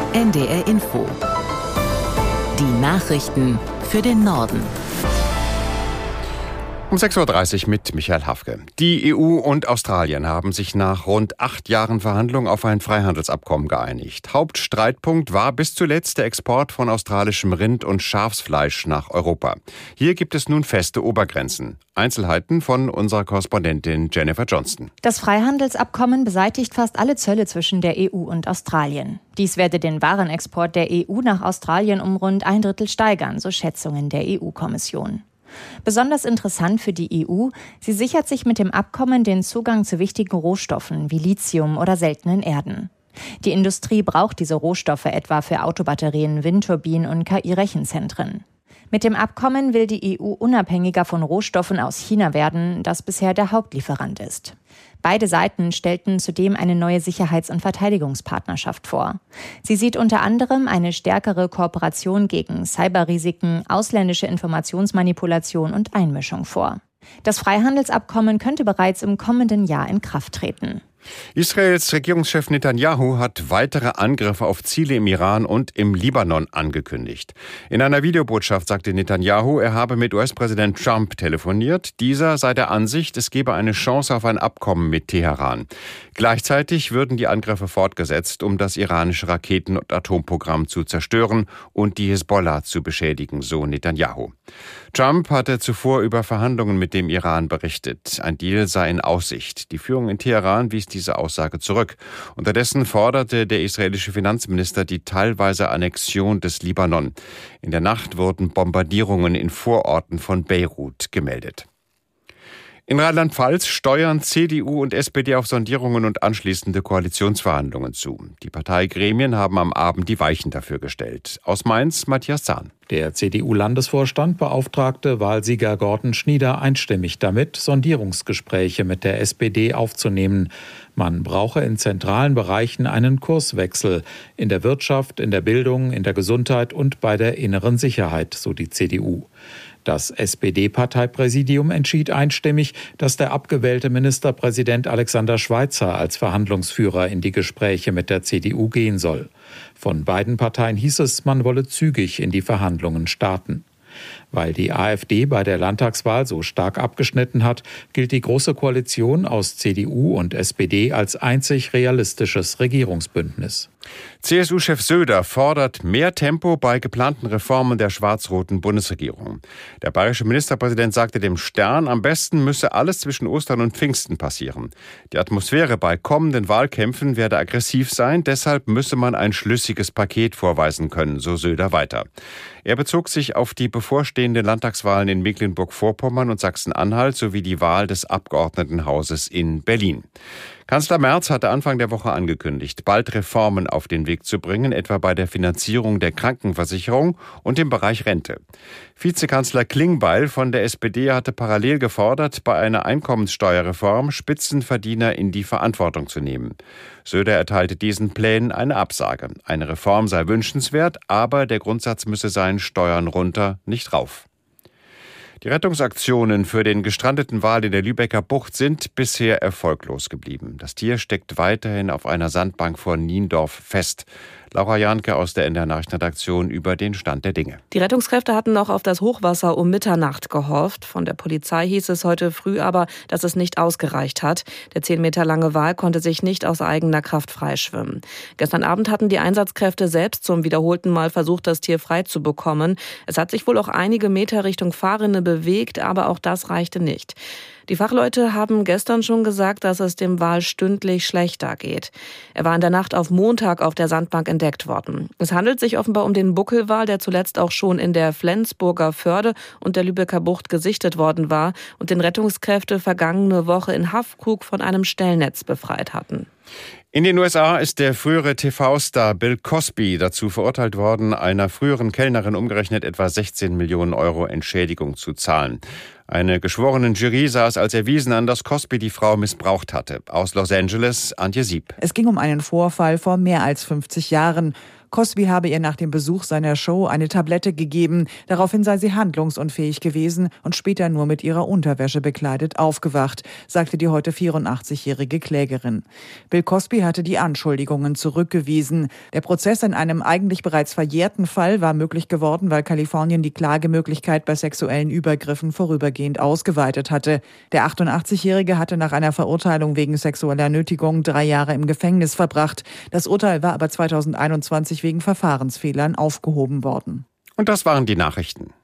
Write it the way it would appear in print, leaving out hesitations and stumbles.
NDR Info. Die Nachrichten für den Norden. Um 6.30 Uhr mit Michael Hafke. Die EU und Australien haben sich nach rund 8 Jahren Verhandlungen auf ein Freihandelsabkommen geeinigt. Hauptstreitpunkt war bis zuletzt der Export von australischem Rind- und Schafsfleisch nach Europa. Hier gibt es nun feste Obergrenzen. Einzelheiten von unserer Korrespondentin Jennifer Johnston. Das Freihandelsabkommen beseitigt fast alle Zölle zwischen der EU und Australien. Dies werde den Warenexport der EU nach Australien um rund 1/3 steigern, so Schätzungen der EU-Kommission. Besonders interessant für die EU, sie sichert sich mit dem Abkommen den Zugang zu wichtigen Rohstoffen wie Lithium oder seltenen Erden. Die Industrie braucht diese Rohstoffe etwa für Autobatterien, Windturbinen und KI-Rechenzentren. Mit dem Abkommen will die EU unabhängiger von Rohstoffen aus China werden, das bisher der Hauptlieferant ist. Beide Seiten stellten zudem eine neue Sicherheits- und Verteidigungspartnerschaft vor. Sie sieht unter anderem eine stärkere Kooperation gegen Cyberrisiken, ausländische Informationsmanipulation und Einmischung vor. Das Freihandelsabkommen könnte bereits im kommenden Jahr in Kraft treten. Israels Regierungschef Netanyahu hat weitere Angriffe auf Ziele im Iran und im Libanon angekündigt. In einer Videobotschaft sagte Netanyahu, er habe mit US-Präsident Trump telefoniert. Dieser sei der Ansicht, es gebe eine Chance auf ein Abkommen mit Teheran. Gleichzeitig würden die Angriffe fortgesetzt, um das iranische Raketen- und Atomprogramm zu zerstören und die Hisbollah zu beschädigen, so Netanyahu. Trump hatte zuvor über Verhandlungen mit dem Iran berichtet. Ein Deal sei in Aussicht. Die Führung in Teheran wies diese Aussage zurück. Unterdessen forderte der israelische Finanzminister die teilweise Annexion des Libanon. In der Nacht wurden Bombardierungen in Vororten von Beirut gemeldet. In Rheinland-Pfalz steuern CDU und SPD auf Sondierungen und anschließende Koalitionsverhandlungen zu. Die Parteigremien haben am Abend die Weichen dafür gestellt. Aus Mainz Matthias Zahn. Der CDU-Landesvorstand beauftragte Wahlsieger Gordon Schnieder einstimmig damit, Sondierungsgespräche mit der SPD aufzunehmen. Man brauche in zentralen Bereichen einen Kurswechsel in der Wirtschaft, in der Bildung, in der Gesundheit und bei der inneren Sicherheit, so die CDU. Das SPD-Parteipräsidium entschied einstimmig, dass der abgewählte Ministerpräsident Alexander Schweitzer als Verhandlungsführer in die Gespräche mit der CDU gehen soll. Von beiden Parteien hieß es, man wolle zügig in die Verhandlungen starten. Weil die AfD bei der Landtagswahl so stark abgeschnitten hat, gilt die Große Koalition aus CDU und SPD als einzig realistisches Regierungsbündnis. CSU-Chef Söder fordert mehr Tempo bei geplanten Reformen der schwarz-roten Bundesregierung. Der bayerische Ministerpräsident sagte dem Stern, am besten müsse alles zwischen Ostern und Pfingsten passieren. Die Atmosphäre bei kommenden Wahlkämpfen werde aggressiv sein, deshalb müsse man ein schlüssiges Paket vorweisen können, so Söder weiter. Er bezog sich auf die bevorstehenden Landtagswahlen in Mecklenburg-Vorpommern und Sachsen-Anhalt sowie die Wahl des Abgeordnetenhauses in Berlin. Kanzler Merz hatte Anfang der Woche angekündigt, bald Reformen auf den Weg zu bringen, etwa bei der Finanzierung der Krankenversicherung und im Bereich Rente. Vizekanzler Klingbeil von der SPD hatte parallel gefordert, bei einer Einkommenssteuerreform Spitzenverdiener in die Verantwortung zu nehmen. Söder erteilte diesen Plänen eine Absage. Eine Reform sei wünschenswert, aber der Grundsatz müsse sein, Steuern runter, nicht rauf. Die Rettungsaktionen für den gestrandeten Wal in der Lübecker Bucht sind bisher erfolglos geblieben. Das Tier steckt weiterhin auf einer Sandbank vor Niendorf fest. Laura Jahnke aus der NDR Nachrichtenredaktion über den Stand der Dinge. Die Rettungskräfte hatten noch auf das Hochwasser um Mitternacht gehofft. Von der Polizei hieß es heute früh aber, dass es nicht ausgereicht hat. Der 10 Meter lange Wal konnte sich nicht aus eigener Kraft freischwimmen. Gestern Abend hatten die Einsatzkräfte selbst zum wiederholten Mal versucht, das Tier frei zu bekommen. Es hat sich wohl auch einige Meter Richtung Fahrrinne bewegt, aber auch das reichte nicht. Die Fachleute haben gestern schon gesagt, dass es dem Wal stündlich schlechter geht. Er war in der Nacht auf Montag auf der Sandbank entdeckt worden. Es handelt sich offenbar um den Buckelwal, der zuletzt auch schon in der Flensburger Förde und der Lübecker Bucht gesichtet worden war und den Rettungskräfte vergangene Woche in Haffkrug von einem Stellnetz befreit hatten. In den USA ist der frühere TV-Star Bill Cosby dazu verurteilt worden, einer früheren Kellnerin umgerechnet etwa 16 Millionen Euro Entschädigung zu zahlen. Eine geschworenen Jury sah es als erwiesen an, dass Cosby die Frau missbraucht hatte. Aus Los Angeles, Antje Sieb. Es ging um einen Vorfall vor mehr als 50 Jahren. Cosby habe ihr nach dem Besuch seiner Show eine Tablette gegeben. Daraufhin sei sie handlungsunfähig gewesen und später nur mit ihrer Unterwäsche bekleidet aufgewacht, sagte die heute 84-jährige Klägerin. Bill Cosby hatte die Anschuldigungen zurückgewiesen. Der Prozess in einem eigentlich bereits verjährten Fall war möglich geworden, weil Kalifornien die Klagemöglichkeit bei sexuellen Übergriffen vorübergehend ausgeweitet hatte. Der 88-Jährige hatte nach einer Verurteilung wegen sexueller Nötigung 3 Jahre im Gefängnis verbracht. Das Urteil war aber 2021 wegen Verfahrensfehlern aufgehoben worden. Und das waren die Nachrichten.